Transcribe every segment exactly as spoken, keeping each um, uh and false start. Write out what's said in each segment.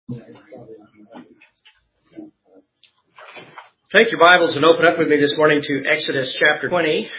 Take your Bibles and open up with me this morning to Exodus chapter twenty.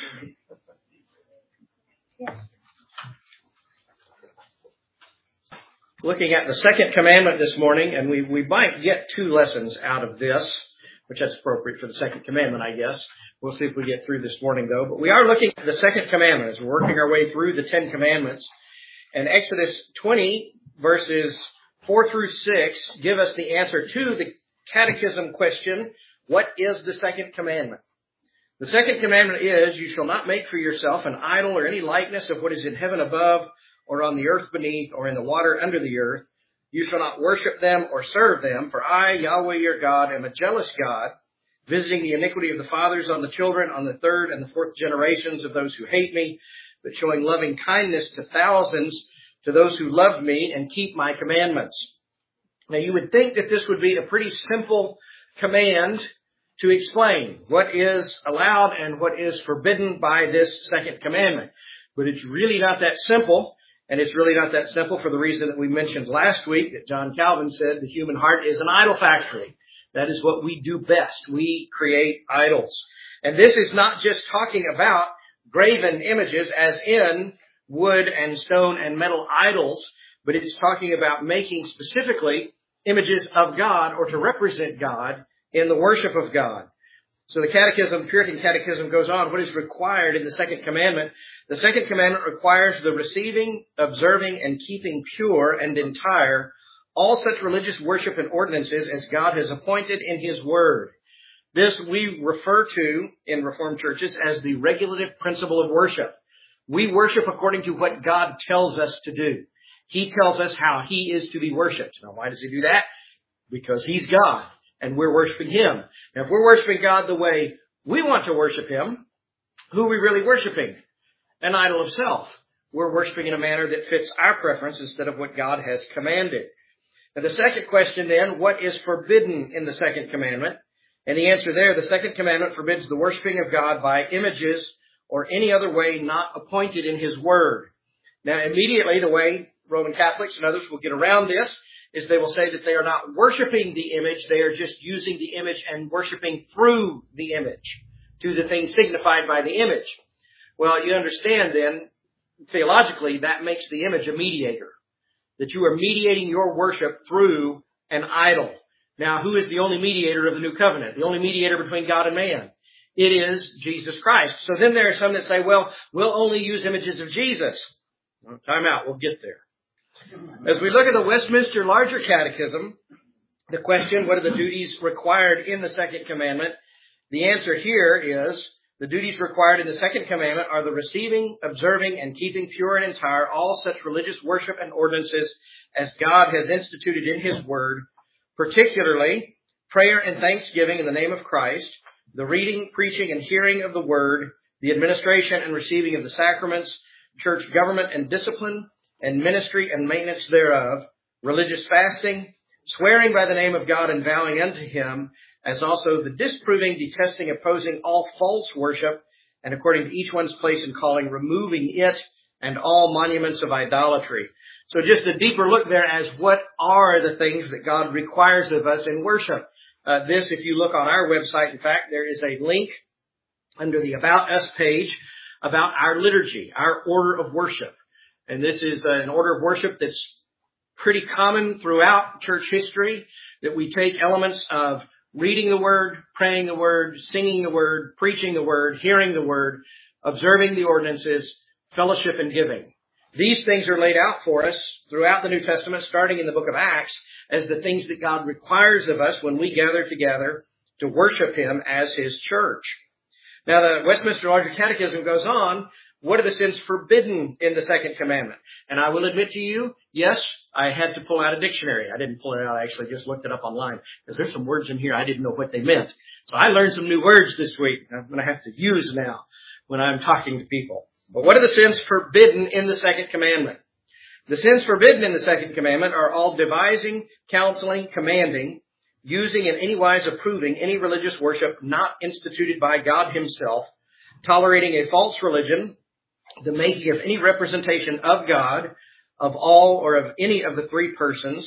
Looking at the second commandment this morning, and we, we might get two lessons out of this, which that's appropriate for the second commandment, I guess. We'll see if we get through this morning, though. But we are looking at the second commandment as we're working our way through the Ten Commandments. And Exodus twenty, verses four through six, give us the answer to the catechism question, what is the second commandment? The second commandment is, you shall not make for yourself an idol or any likeness of what is in heaven above, or on the earth beneath, or in the water under the earth. You shall not worship them or serve them, for I, Yahweh your God, am a jealous God, visiting the iniquity of the fathers on the children, on the third and the fourth generations of those who hate me, but showing loving kindness to thousands, to those who love me and keep my commandments. Now you would think that this would be a pretty simple command to explain what is allowed and what is forbidden by this second commandment. But it's really not that simple, and it's really not that simple for the reason that we mentioned last week, that John Calvin said the human heart is an idol factory. That is what we do best. We create idols. And this is not just talking about graven images as in wood and stone and metal idols, but it's talking about making specifically images of God or to represent God in the worship of God. So the catechism, Puritan catechism goes on. What is required in the second commandment? The second commandment requires the receiving, observing, and keeping pure and entire all such religious worship and ordinances as God has appointed in His Word. This we refer to in Reformed churches as the regulative principle of worship. We worship according to what God tells us to do. He tells us how He is to be worshipped. Now, why does He do that? Because He's God, and we're worshiping Him. Now, if we're worshiping God the way we want to worship Him, who are we really worshiping? An idol of self. We're worshiping in a manner that fits our preference instead of what God has commanded. Now, the second question then, what is forbidden in the second commandment? And the answer there, the second commandment forbids the worshiping of God by images or any other way not appointed in His Word. Now, immediately, the way Roman Catholics and others will get around this is they will say that they are not worshiping the image, they are just using the image and worshiping through the image to the thing signified by the image. Well, you understand then, theologically, that makes the image a mediator, that you are mediating your worship through an idol. Now, who is the only mediator of the new covenant? The only mediator between God and man? It is Jesus Christ. So then there are some that say, well, we'll only use images of Jesus. Well, time out, we'll get there. As we look at the Westminster Larger Catechism, the question, what are the duties required in the second commandment? The answer here is, the duties required in the second commandment are the receiving, observing, and keeping pure and entire all such religious worship and ordinances as God has instituted in His Word, particularly prayer and thanksgiving in the name of Christ, the reading, preaching, and hearing of the Word, the administration and receiving of the sacraments, church government and discipline, and ministry and maintenance thereof, religious fasting, swearing by the name of God and vowing unto Him, as also the disproving, detesting, opposing all false worship, and according to each one's place and calling, removing it and all monuments of idolatry. So just a deeper look there as what are the things that God requires of us in worship. Uh, this, if you look on our website, in fact, there is a link under the About Us page about our liturgy, our order of worship. And this is an order of worship that's pretty common throughout church history, that we take elements of reading the Word, praying the Word, singing the Word, preaching the Word, hearing the Word, observing the ordinances, fellowship and giving. These things are laid out for us throughout the New Testament, starting in the book of Acts, as the things that God requires of us when we gather together to worship Him as His church. Now, the Westminster Larger Catechism goes on, what are the sins forbidden in the second commandment? And I will admit to you, yes, I had to pull out a dictionary. I didn't pull it out, I actually just looked it up online, because there's some words in here I didn't know what they meant. So I learned some new words this week I'm going to have to use now when I'm talking to people. But what are the sins forbidden in the second commandment? The sins forbidden in the second commandment are all devising, counseling, commanding, using in any wise approving any religious worship not instituted by God Himself, tolerating a false religion, the making of any representation of God, of all or of any of the three persons,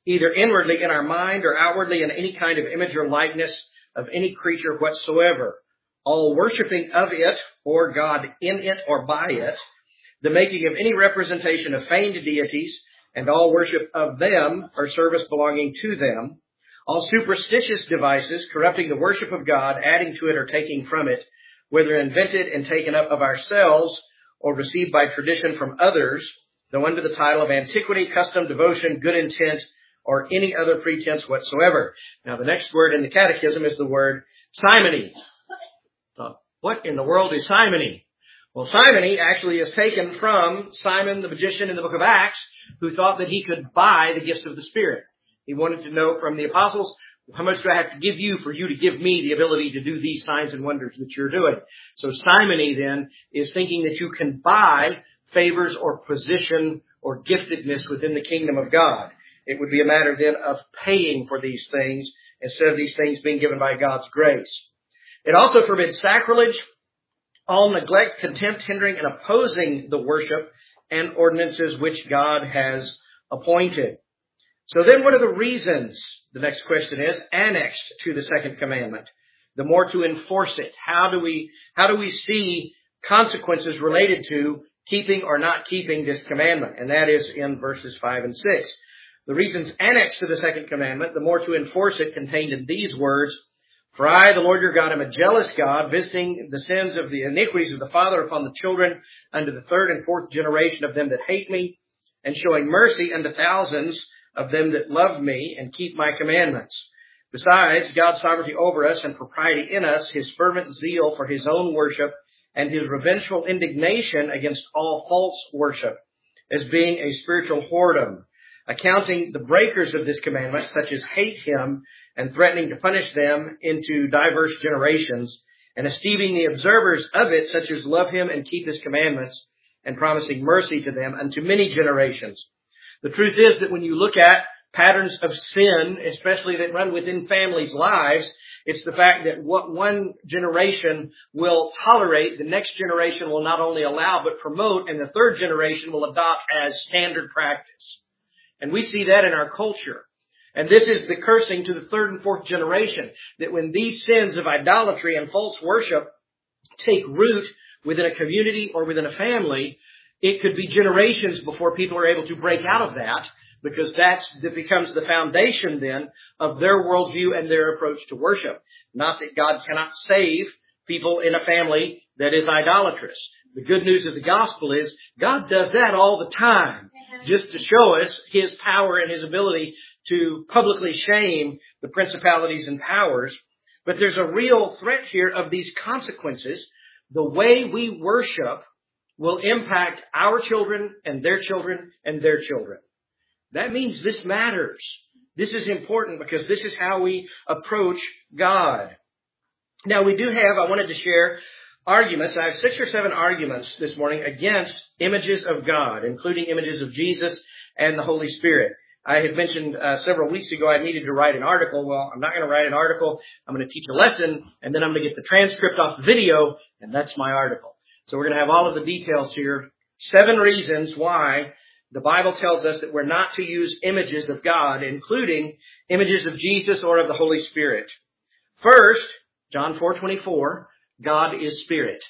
either inwardly in our mind or outwardly in any kind of image or likeness of any creature whatsoever, all worshiping of it or God in it or by it, the making of any representation of feigned deities, and all worship of them or service belonging to them, all superstitious devices corrupting the worship of God, adding to it or taking from it, whether invented and taken up of ourselves or received by tradition from others, though under the title of antiquity, custom, devotion, good intent, or any other pretense whatsoever. Now, the next word in the catechism is the word simony. Uh, what in the world is simony? Well, simony actually is taken from Simon the magician in the book of Acts, who thought that he could buy the gifts of the Spirit. He wanted to know from the apostles, how much do I have to give you for you to give me the ability to do these signs and wonders that you're doing? So simony then is thinking that you can buy favors or position or giftedness within the kingdom of God. It would be a matter then of paying for these things instead of these things being given by God's grace. It also forbids sacrilege, all neglect, contempt, hindering, and opposing the worship and ordinances which God has appointed. So then what are the reasons, the next question is, annexed to the second commandment? The more to enforce it. How do we, how do we see consequences related to keeping or not keeping this commandment? And that is in verses five and six. The reasons annexed to the second commandment, the more to enforce it, contained in these words, for I, the Lord your God, am a jealous God, visiting the sins of the iniquities of the father upon the children unto the third and fourth generation of them that hate me, and showing mercy unto thousands of them that love me and keep my commandments. Besides, God's sovereignty over us and propriety in us, his fervent zeal for his own worship, and his revengeful indignation against all false worship, as being a spiritual whoredom, accounting the breakers of this commandment, such as hate him, and threatening to punish them into diverse generations, and esteeming the observers of it, such as love him and keep his commandments, and promising mercy to them unto many generations. The truth is that when you look at patterns of sin, especially that run within families' lives, it's the fact that what one generation will tolerate, the next generation will not only allow but promote, and the third generation will adopt as standard practice. And we see that in our culture. And this is the cursing to the third and fourth generation, that when these sins of idolatry and false worship take root within a community or within a family, it could be generations before people are able to break out of that, because that's, that becomes the foundation then of their worldview and their approach to worship. Not that God cannot save people in a family that is idolatrous. The good news of the gospel is God does that all the time, just to show us his power and his ability to publicly shame the principalities and powers. But there's a real threat here of these consequences. The way we worship will impact our children and their children and their children. That means this matters. This is important because this is how we approach God. Now we do have, I wanted to share arguments. I have six or seven arguments this morning against images of God, including images of Jesus and the Holy Spirit. I had mentioned uh, several weeks ago I needed to write an article. Well, I'm not going to write an article. I'm going to teach a lesson, and then I'm going to get the transcript off the video, and that's my article. So we're going to have all of the details here. Seven reasons why the Bible tells us that we're not to use images of God, including images of Jesus or of the Holy Spirit. First, John four twenty-four, God is spirit.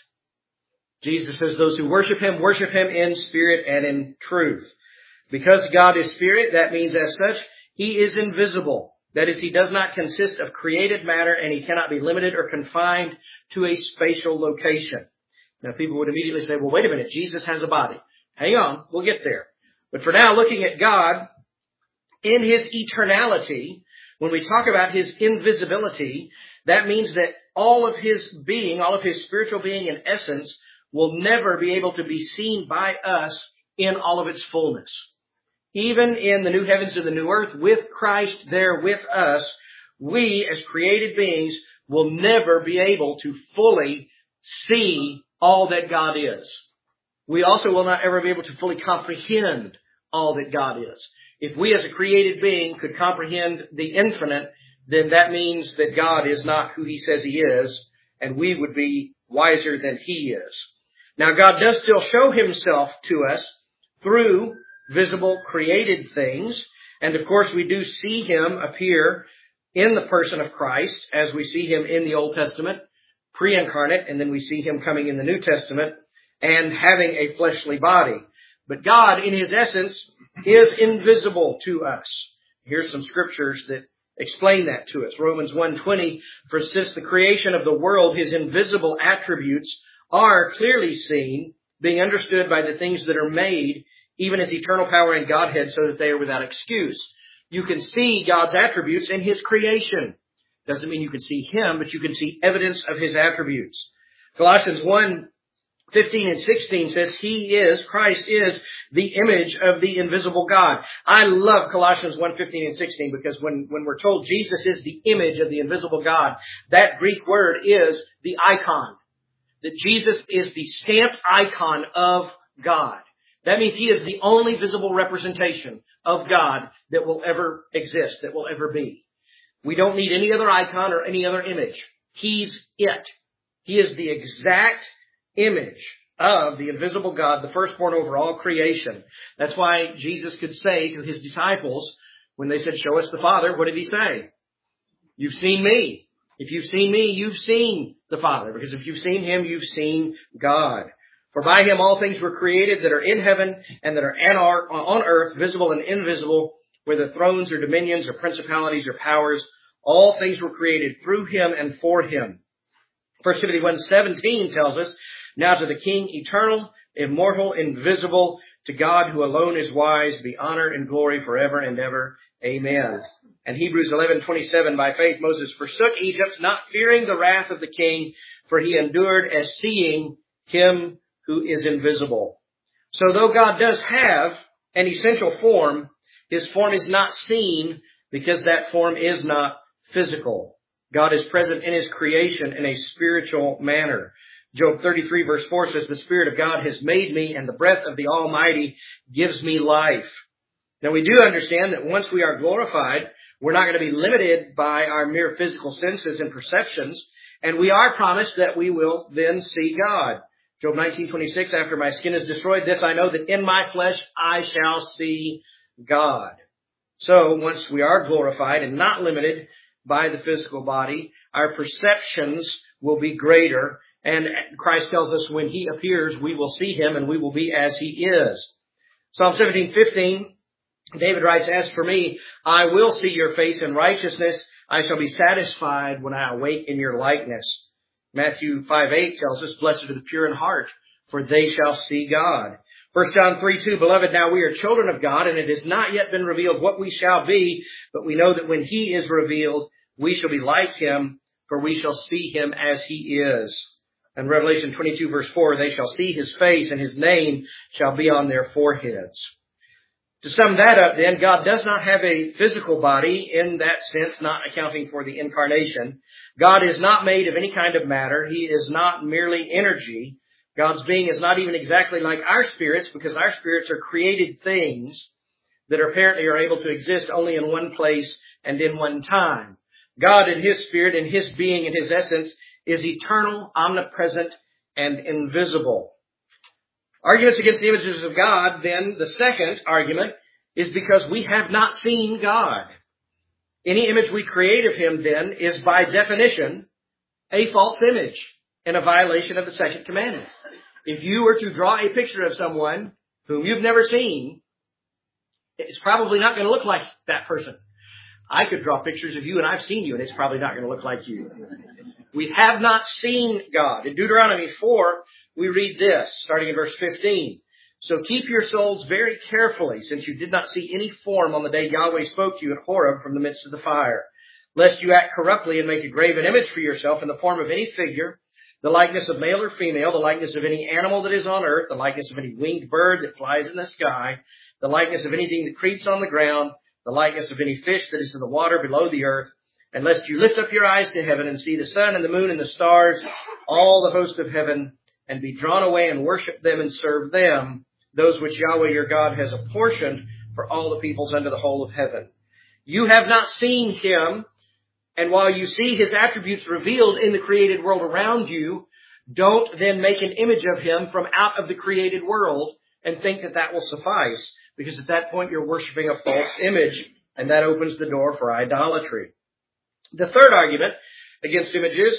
Jesus says those who worship him, worship him in spirit and in truth. Because God is spirit, that means as such, he is invisible. That is, he does not consist of created matter, and he cannot be limited or confined to a spatial location. Now, people would immediately say, well, wait a minute, Jesus has a body. Hang on, we'll get there. But for now, looking at God in his eternality, when we talk about his invisibility, that means that all of his being, all of his spiritual being and essence will never be able to be seen by us in all of its fullness. Even in the new heavens and the new earth, with Christ there with us, we as created beings will never be able to fully see all that God is. We also will not ever be able to fully comprehend all that God is. If we as a created being could comprehend the infinite, then that means that God is not who he says he is, and we would be wiser than he is. Now, God does still show himself to us through visible created things, And of course, we do see him appear in the person of Christ as we see him in the Old Testament, pre-incarnate, and then we see him coming in the New Testament and having a fleshly body. But God, in his essence, is invisible to us. Here's some scriptures that explain that to us. Romans one twenty, for since the creation of the world, his invisible attributes are clearly seen, being understood by the things that are made, even his eternal power and Godhead, so that they are without excuse. You can see God's attributes in his creation. Doesn't mean you can see him, but you can see evidence of his attributes. Colossians one fifteen and sixteen says, he is, Christ is, the image of the invisible God. I love Colossians one fifteen and sixteen because when, when we're told Jesus is the image of the invisible God, that Greek word is the icon. That Jesus is the stamped icon of God. That means he is the only visible representation of God that will ever exist, that will ever be. We don't need any other icon or any other image. He's it. He is the exact image of the invisible God, the firstborn over all creation. That's why Jesus could say to his disciples, when they said, show us the Father, what did he say? You've seen me. If you've seen me, you've seen the Father. Because if you've seen him, you've seen God. For by him all things were created that are in heaven and that are on earth, visible and invisible, whether thrones or dominions or principalities or powers. All things were created through him and for him. First Timothy one seventeen tells us, now to the King, eternal, immortal, invisible, to God who alone is wise, be honor and glory forever and ever. Amen. And Hebrews eleven twenty-seven, by faith Moses forsook Egypt, not fearing the wrath of the king, for he endured as seeing him who is invisible. So though God does have an essential form, his form is not seen because that form is not physical. God is present in his creation in a spiritual manner. Job thirty-three verse four says, the Spirit of God has made me, and the breath of the Almighty gives me life. Now we do understand that once we are glorified, we're not going to be limited by our mere physical senses and perceptions, and we are promised that we will then see God. Job nineteen twenty-six, after my skin is destroyed, this I know, that in my flesh I shall see God. So once we are glorified and not limited by the physical body, our perceptions will be greater. And Christ tells us when he appears, we will see him and we will be as he is. Psalm seventeen fifteen, David writes, as for me, I will see your face in righteousness. I shall be satisfied when I awake in your likeness. Matthew five eight tells us, blessed are the pure in heart, for they shall see God. First John three two, beloved, now we are children of God, and it has not yet been revealed what we shall be, but we know that when he is revealed, we shall be like him, for we shall see him as he is. And Revelation twenty-two verse four, they shall see his face, and his name shall be on their foreheads. To sum that up then, God does not have a physical body in that sense, not accounting for the incarnation. God is not made of any kind of matter. He is not merely energy. God's being is not even exactly like our spirits, because our spirits are created things that apparently are able to exist only in one place and in one time. God in his spirit, in his being, in his essence, is eternal, omnipresent, and invisible. Arguments against the images of God, then, the second argument is because we have not seen God. Any image we create of him, then, is by definition a false image and a violation of the second commandment. If you were to draw a picture of someone whom you've never seen, it's probably not going to look like that person. I could draw pictures of you and I've seen you, and it's probably not going to look like you. We have not seen God. In Deuteronomy four, we read this, starting in verse fifteen. So keep your souls very carefully, since you did not see any form on the day Yahweh spoke to you at Horeb from the midst of the fire, lest you act corruptly and make a graven image for yourself in the form of any figure, the likeness of male or female, the likeness of any animal that is on earth, the likeness of any winged bird that flies in the sky, the likeness of anything that creeps on the ground, the likeness of any fish that is in the water below the earth, and lest you lift up your eyes to heaven and see the sun and the moon and the stars, all the host of heaven, and be drawn away and worship them and serve them, those which Yahweh your God has apportioned for all the peoples under the whole of heaven. You have not seen him, and while you see his attributes revealed in the created world around you, don't then make an image of him from out of the created world and think that that will suffice, because at that point you're worshiping a false image And that opens the door for idolatry. The third argument against images,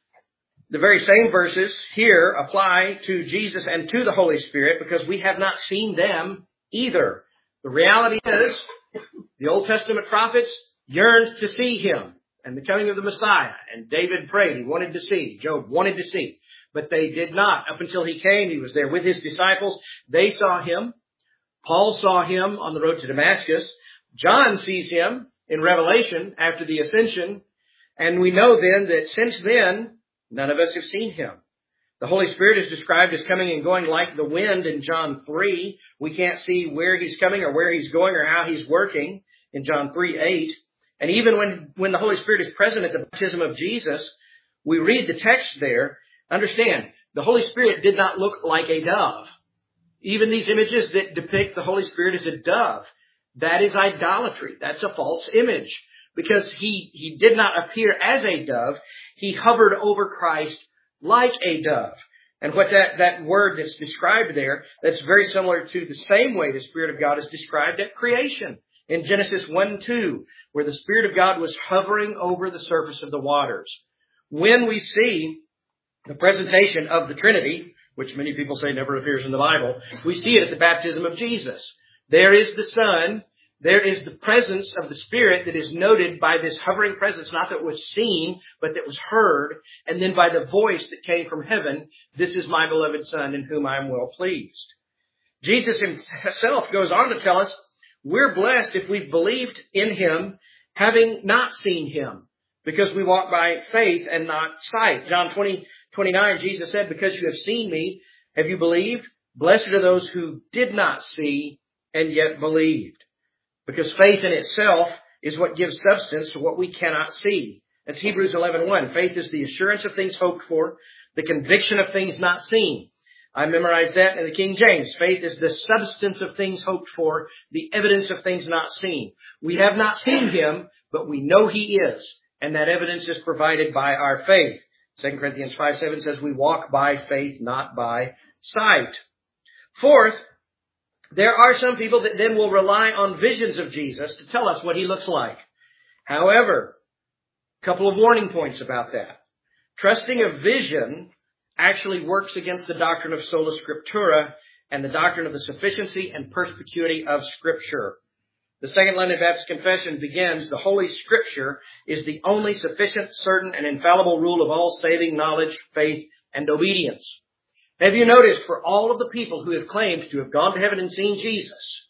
the very same verses here apply to Jesus and to the Holy Spirit because we have not seen them either. The reality is, the Old Testament prophets yearned to see him and the coming of the Messiah. And David prayed. He wanted to see. Job wanted to see. But they did not. Up until he came, he was there with his disciples. They saw him. Paul saw him on the road to Damascus. John sees him in Revelation after the ascension. And we know then that since then, none of us have seen him. The Holy Spirit is described as coming and going like the wind in John three. We can't see where he's coming or where he's going or how he's working in John three eight. And even when, when the Holy Spirit is present at the baptism of Jesus, we read the text there. Understand, the Holy Spirit did not look like a dove. Even these images that depict the Holy Spirit as a dove, that is idolatry. That's a false image because he, he did not appear as a dove. He hovered over Christ like a dove. And what that, that word that's described there, that's very similar to the same way the Spirit of God is described at creation in Genesis one two, where the Spirit of God was hovering over the surface of the waters. When we see the presentation of the Trinity, which many people say never appears in the Bible, we see it at the baptism of Jesus. There is the Son. There is the presence of the Spirit that is noted by this hovering presence, not that was seen, but that was heard, and then by the voice that came from heaven, "This is my beloved Son in whom I am well pleased." Jesus himself goes on to tell us we're blessed if we've believed in him, having not seen him, because we walk by faith and not sight. John twenty twenty-nine, Jesus said, "Because you have seen me, have you believed? Blessed are those who did not see and yet believed." Because faith in itself is what gives substance to what we cannot see. That's Hebrews eleven one. Faith is the assurance of things hoped for, the conviction of things not seen. I memorized that in the King James. Faith is the substance of things hoped for, the evidence of things not seen. We have not seen him, but we know he is. And that evidence is provided by our faith. Second Corinthians five seven says we walk by faith, not by sight. Fourth, there are some people that then will rely on visions of Jesus to tell us what he looks like. However, a couple of warning points about that. Trusting a vision actually works against the doctrine of sola scriptura and the doctrine of the sufficiency and perspicuity of Scripture. The Second London Baptist Confession begins, "The Holy Scripture is the only sufficient, certain, and infallible rule of all saving knowledge, faith, and obedience." Have you noticed for all of the people who have claimed to have gone to heaven and seen Jesus,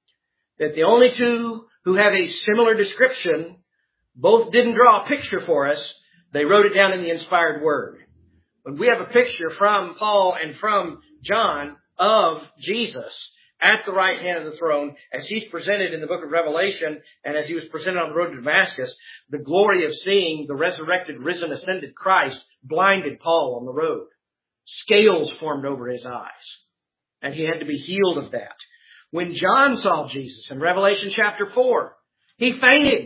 that the only two who have a similar description both didn't draw a picture for us, they wrote it down in the inspired word. When we have a picture from Paul and from John of Jesus at the right hand of the throne, as he's presented in the book of Revelation and as he was presented on the road to Damascus, the glory of seeing the resurrected, risen, ascended Christ blinded Paul on the road. Scales formed over his eyes, and he had to be healed of that. When John saw Jesus in Revelation chapter four, he fainted.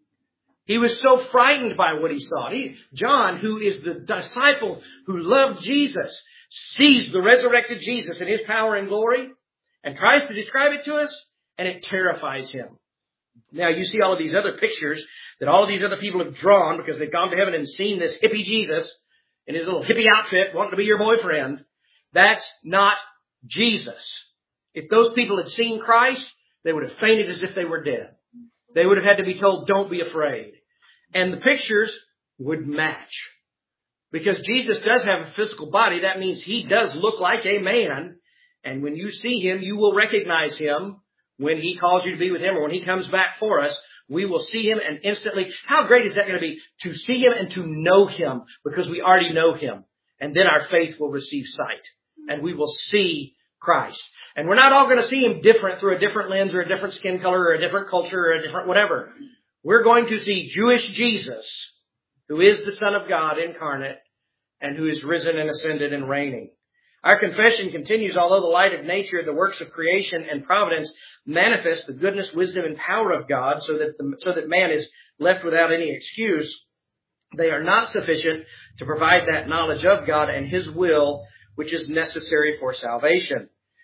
He was so frightened by what he saw. He, John, who is the disciple who loved Jesus, sees the resurrected Jesus in his power and glory and tries to describe it to us, and it terrifies him. Now, you see all of these other pictures that all of these other people have drawn because they've gone to heaven and seen this hippie Jesus in his little hippie outfit wanting to be your boyfriend. That's not Jesus. If those people had seen Christ, they would have fainted as if they were dead. They would have had to be told, "Don't be afraid." And the pictures would match. Because Jesus does have a physical body, that means he does look like a man. And when you see him, you will recognize him when he calls you to be with him or when he comes back for us. We will see him and instantly, how great is that going to be to see him and to know him because we already know him. And then our faith will receive sight and we will see Christ. And we're not all going to see him different through a different lens or a different skin color or a different culture or a different whatever. We're going to see Jewish Jesus, who is the Son of God incarnate and who is risen and ascended and reigning. Our confession continues, although the light of nature, the works of creation and providence manifest the goodness, wisdom, and power of God so that the, so that man is left without any excuse, they are not sufficient to provide that knowledge of God and his will, which is necessary for salvation.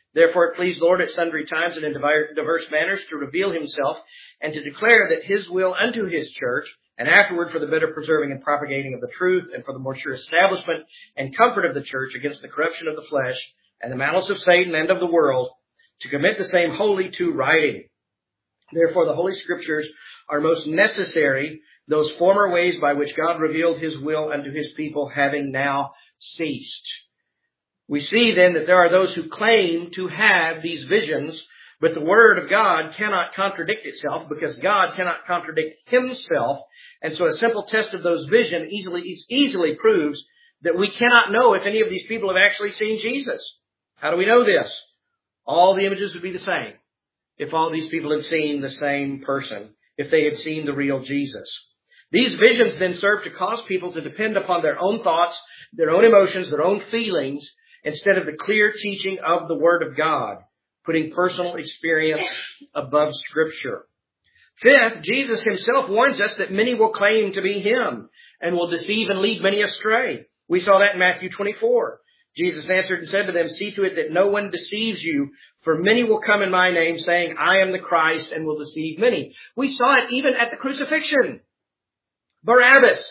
Therefore it pleased the Lord at sundry times and in diverse manners to reveal himself and to declare that his will unto his church, and afterward for the better preserving and propagating of the truth, and for the more sure establishment and comfort of the church against the corruption of the flesh and the malice of Satan and of the world, to commit the same wholly to writing. Therefore the Holy Scriptures are most necessary, those former ways by which God revealed his will unto his people having now ceased. We see then that there are those who claim to have these visions, but the Word of God cannot contradict itself because God cannot contradict himself. And so a simple test of those visions easily, easily proves that we cannot know if any of these people have actually seen Jesus. How do we know this? All the images would be the same if all these people had seen the same person, if they had seen the real Jesus. These visions then serve to cause people to depend upon their own thoughts, their own emotions, their own feelings, instead of the clear teaching of the Word of God, putting personal experience above Scripture. Fifth, Jesus himself warns us that many will claim to be him and will deceive and lead many astray. We saw that in Matthew twenty-four. Jesus answered and said to them, see to it that no one deceives you, for many will come in my name, saying, I am the Christ, and will deceive many. We saw it even at the crucifixion. Barabbas,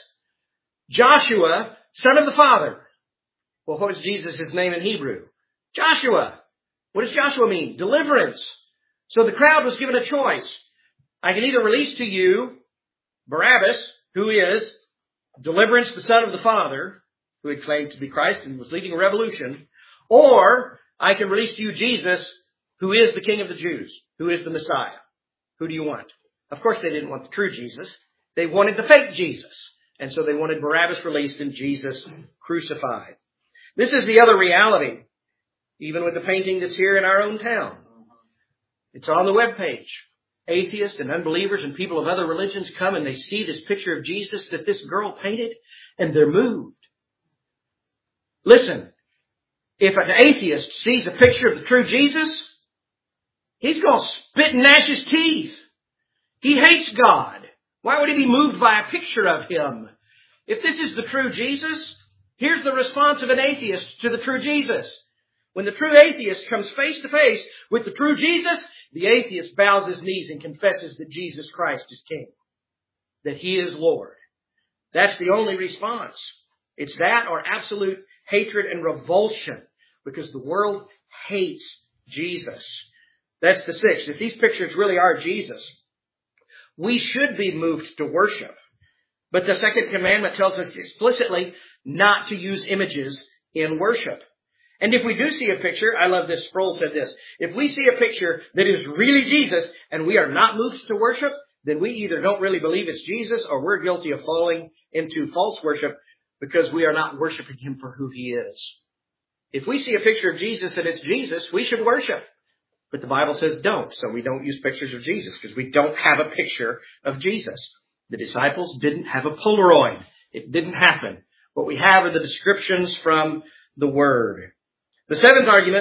Joshua, son of the Father. Well, what is Jesus' name in Hebrew? Joshua. What does Joshua mean? Deliverance. So the crowd was given a choice. I can either release to you Barabbas, who is Deliverance, the son of the Father, who had claimed to be Christ and was leading a revolution, or I can release to you Jesus, who is the King of the Jews, who is the Messiah. Who do you want? Of course they didn't want the true Jesus. They wanted the fake Jesus. And so they wanted Barabbas released and Jesus crucified. This is the other reality, even with the painting that's here in our own town. It's on the webpage. Atheists and unbelievers and people of other religions come and they see this picture of Jesus that this girl painted, and they're moved. Listen, if an atheist sees a picture of the true Jesus, he's going to spit and gnash his teeth. He hates God. Why would he be moved by a picture of him? If this is the true Jesus, here's the response of an atheist to the true Jesus. When the true atheist comes face to face with the true Jesus, the atheist bows his knees and confesses that Jesus Christ is King, that he is Lord. That's the only response. It's that or absolute hatred and revulsion, because the world hates Jesus. That's the sixth. If these pictures really are Jesus, we should be moved to worship. But the second commandment tells us explicitly not to use images in worship. And if we do see a picture, I love this, Sproul said this, if we see a picture that is really Jesus and we are not moved to worship, then we either don't really believe it's Jesus or we're guilty of falling into false worship because we are not worshiping him for who he is. If we see a picture of Jesus and it's Jesus, we should worship. But the Bible says don't, so we don't use pictures of Jesus because we don't have a picture of Jesus. The disciples didn't have a Polaroid. It didn't happen. What we have are the descriptions from the Word. The seventh argument,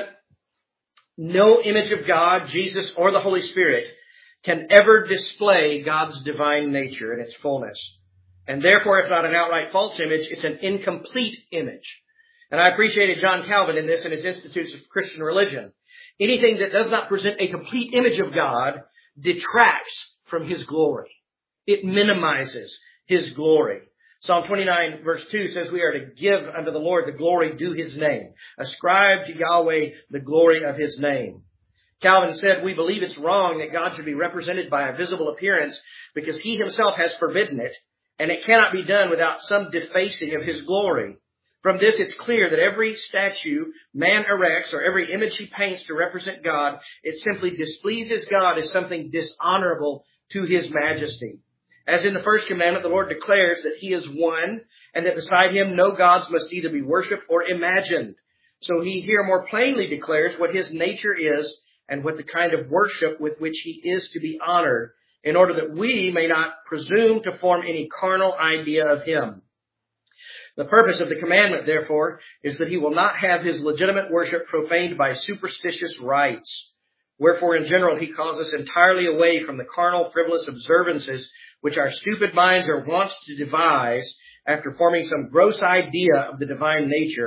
no image of God, Jesus, or the Holy Spirit can ever display God's divine nature in its fullness. And therefore, if not an outright false image, it's an incomplete image. And I appreciated John Calvin in this in his Institutes of Christian Religion. Anything that does not present a complete image of God detracts from his glory. It minimizes his glory. Psalm twenty-nine verse two says we are to give unto the Lord the glory due his name. Ascribe to Yahweh the glory of his name. Calvin said, we believe it's wrong that God should be represented by a visible appearance because he himself has forbidden it, and it cannot be done without some defacing of his glory. From this, it's clear that every statue man erects or every image he paints to represent God, it simply displeases God as something dishonorable to his majesty. As in the first commandment, the Lord declares that he is one and that beside him no gods must either be worshipped or imagined. So he here more plainly declares what his nature is and what the kind of worship with which he is to be honored, in order that we may not presume to form any carnal idea of him. The purpose of the commandment, therefore, is that he will not have his legitimate worship profaned by superstitious rites. Wherefore, in general, he calls us entirely away from the carnal, frivolous observances which our stupid minds are wont to devise after forming some gross idea of the divine nature,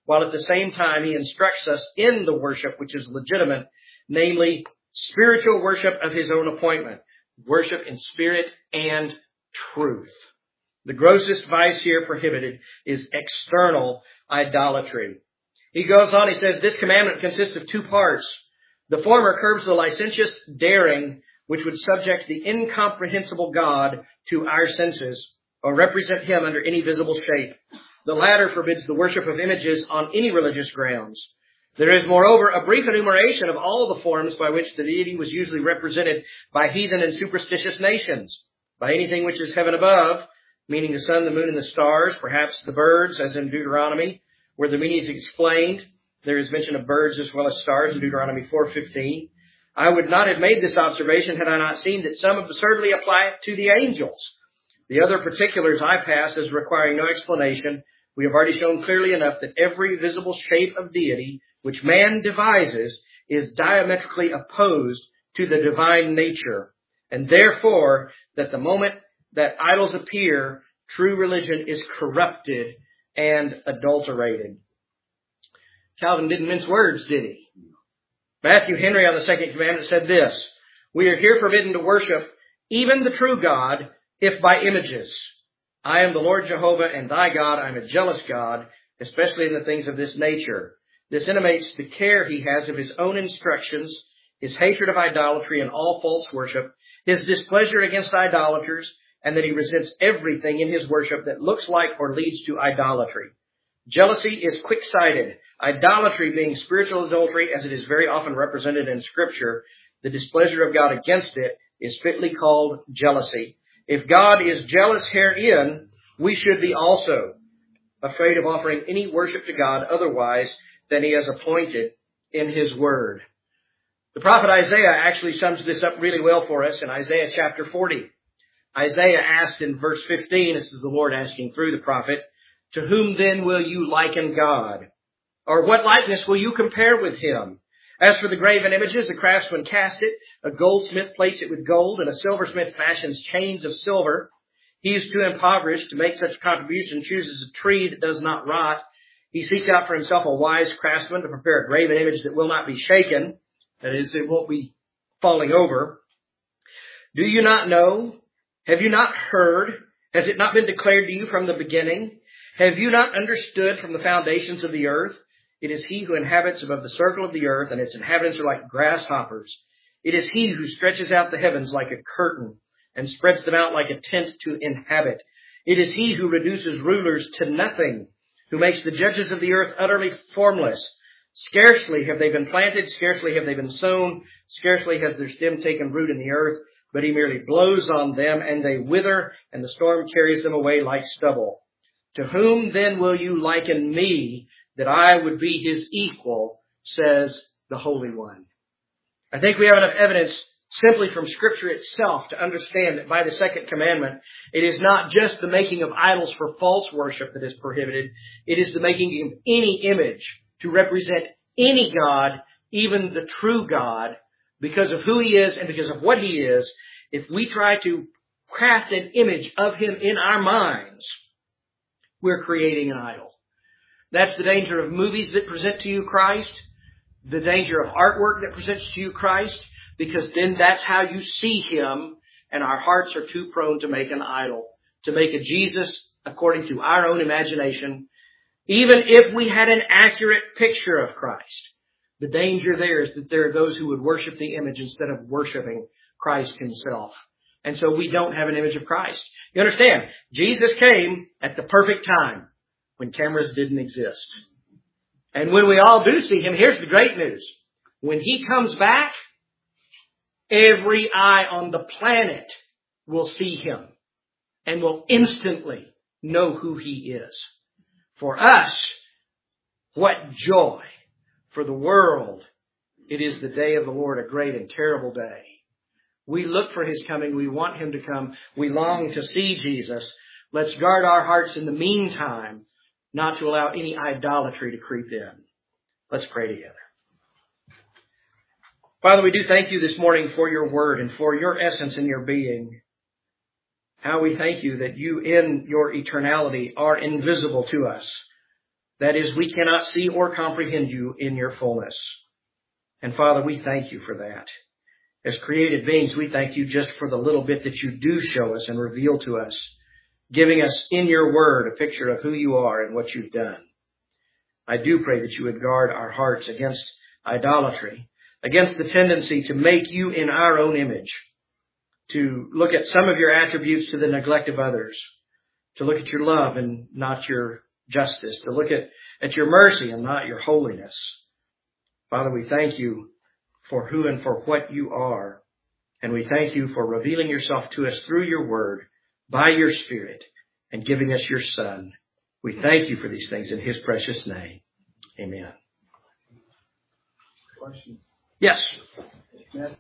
while at the same time he instructs us in the worship which is legitimate, namely spiritual worship of his own appointment, worship in spirit and truth. The grossest vice here prohibited is external idolatry. He goes on, he says, this commandment consists of two parts. The former curbs the licentious daring, which would subject the incomprehensible God to our senses, or represent him under any visible shape. The latter forbids the worship of images on any religious grounds. There is, moreover, a brief enumeration of all the forms by which the deity was usually represented by heathen and superstitious nations, by anything which is heaven above, meaning the sun, the moon, and the stars, perhaps the birds, as in Deuteronomy, where the meaning is explained. There is mention of birds as well as stars in Deuteronomy four fifteen. I would not have made this observation had I not seen that some absurdly apply it to the angels. The other particulars I pass as requiring no explanation. We have already shown clearly enough that every visible shape of deity which man devises is diametrically opposed to the divine nature, and therefore that the moment that idols appear, true religion is corrupted and adulterated. Calvin didn't mince words, did he? Matthew Henry on the second commandment said this, we are here forbidden to worship even the true God, if by images. I am the Lord Jehovah and thy God. I am a jealous God, especially in the things of this nature. This intimates the care he has of his own instructions, his hatred of idolatry and all false worship, his displeasure against idolaters, and that he resents everything in his worship that looks like or leads to idolatry. Jealousy is quick-sighted. Idolatry being spiritual adultery, as it is very often represented in Scripture, the displeasure of God against it is fitly called jealousy. If God is jealous herein, we should be also afraid of offering any worship to God otherwise than he has appointed in his word. The prophet Isaiah actually sums this up really well for us in Isaiah chapter forty. Isaiah asked in verse fifteen, this is the Lord asking through the prophet, to whom then will you liken God? Or what likeness will you compare with him? As for the graven images, a craftsman cast it, a goldsmith plates it with gold, and a silversmith fashions chains of silver. He is too impoverished to make such contribution, chooses a tree that does not rot. He seeks out for himself a wise craftsman to prepare a graven image that will not be shaken. That is, it won't be falling over. Do you not know? Have you not heard? Has it not been declared to you from the beginning? Have you not understood from the foundations of the earth? It is he who inhabits above the circle of the earth, and its inhabitants are like grasshoppers. It is he who stretches out the heavens like a curtain and spreads them out like a tent to inhabit. It is he who reduces rulers to nothing, who makes the judges of the earth utterly formless. Scarcely have they been planted, scarcely have they been sown, scarcely has their stem taken root in the earth, but he merely blows on them, and they wither, and the storm carries them away like stubble. To whom then will you liken me, that I would be his equal, says the Holy One. I think we have enough evidence simply from Scripture itself to understand that by the second commandment, it is not just the making of idols for false worship that is prohibited. It is the making of any image to represent any God, even the true God, because of who he is and because of what he is. If we try to craft an image of him in our minds, we're creating an idol. That's the danger of movies that present to you Christ, the danger of artwork that presents to you Christ, because then that's how you see him, and our hearts are too prone to make an idol, to make a Jesus according to our own imagination. Even if we had an accurate picture of Christ, the danger there is that there are those who would worship the image instead of worshiping Christ himself. And so we don't have an image of Christ. You understand? Jesus came at the perfect time, when cameras didn't exist. And when we all do see him, here's the great news. When he comes back, every eye on the planet will see him and will instantly know who he is. For us, what joy. For the world, it is the day of the Lord, a great and terrible day. We look for his coming. We want him to come. We long to see Jesus. Let's guard our hearts in the meantime, not to allow any idolatry to creep in. Let's pray together. Father, we do thank you this morning for your word and for your essence in your being. How we thank you that you in your eternality are invisible to us. That is, we cannot see or comprehend you in your fullness. And Father, we thank you for that. As created beings, we thank you just for the little bit that you do show us and reveal to us, giving us in your word a picture of who you are and what you've done. I do pray that you would guard our hearts against idolatry, against the tendency to make you in our own image, to look at some of your attributes to the neglect of others, to look at your love and not your justice, to look at, at your mercy and not your holiness. Father, we thank you for who and for what you are. And we thank you for revealing yourself to us through your word, by your Spirit, and giving us your Son. We thank you for these things in his precious name. Amen. Question. Yes.